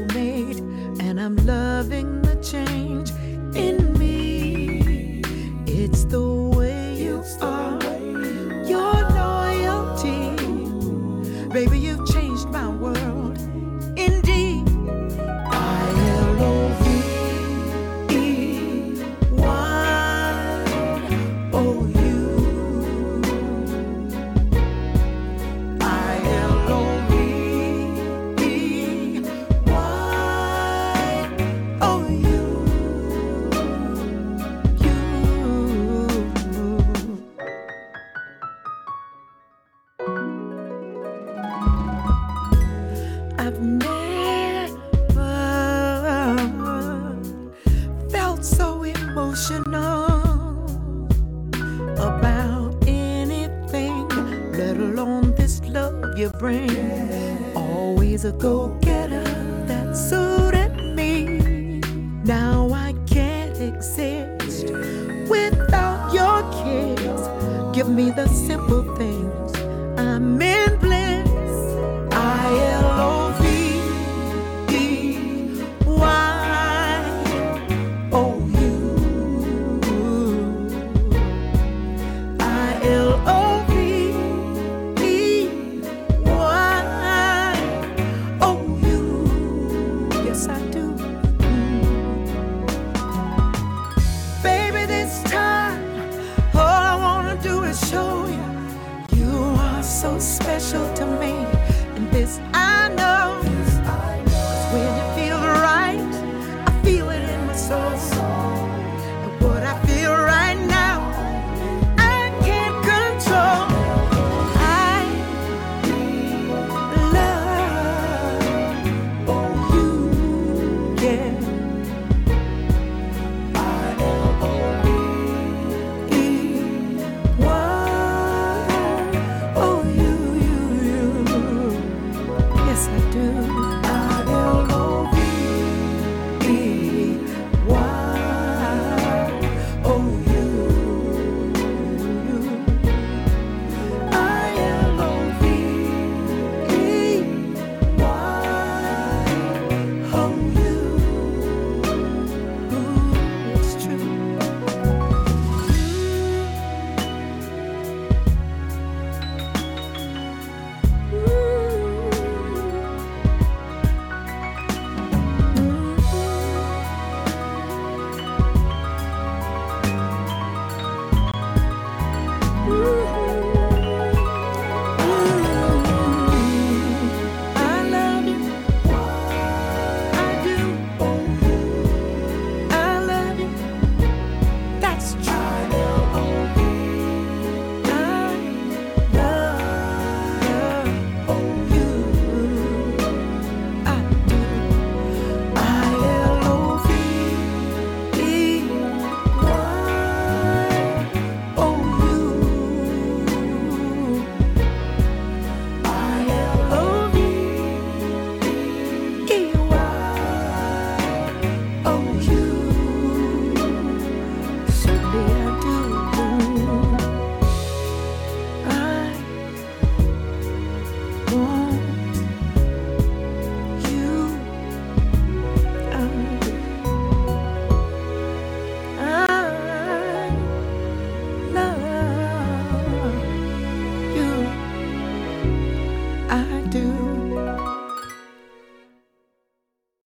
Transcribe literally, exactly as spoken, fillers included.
soulmate, and I'm loving the change in me. It's the way you are, your loyalty. Baby, you've changed my world. Indeed, I L O V E, Y O U. I L O V E, Y O U. I've never felt so emotional about anything, let alone this love you bring. Always a go-getter that suited me. Now I can't exist without your kiss. Give me the simple